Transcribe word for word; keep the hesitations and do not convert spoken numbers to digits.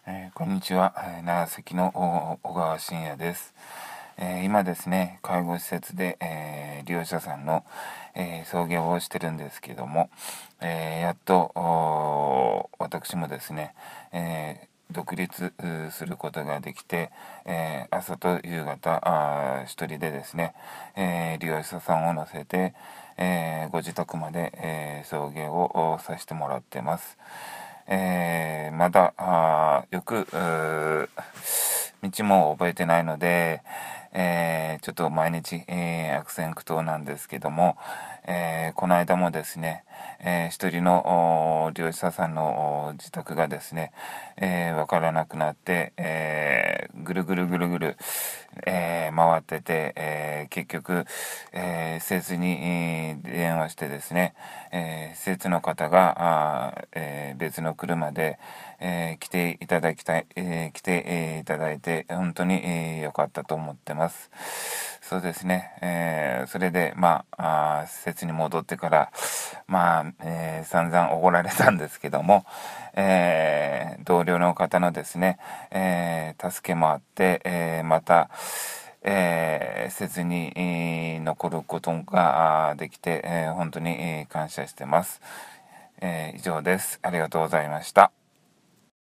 えーこんにちは、えー長崎のお小川真也です。えー今ですね、介護施設で、えー利用者さんの、えー送迎をしてるんですけども、えーやっとおー私もですね、えー独立うすることができて、えー朝と夕方あー一人でですね、えー利用者さんを乗せて、えーご自宅まで、えー送迎をおさせてもらってます。えーまだあーよくうー道も覚えてないので、えーちょっと毎日、えー悪戦苦闘なんですけども、えーこの間もですね、えー一人のお利用者さんのお自宅がですね、えーわからなくなって、えーぐるぐるぐるぐる、えー回ってて、えー結局、えー施設に、えー電話してですね、えー施設の方があー、えー別の車で、えー来ていただきたい、えー来て、えーいただいて本当に、えー良かったと思ってます。そうですね、えーそれでまあ、あー施設に戻ってからまあ、えー散々怒られたんですけども、えー同僚の方のですね、えー助けもあって、えーまたえー施設に、えー残ることがあーできて、えー本当に、えー感謝してます。えー以上です。ありがとうございました。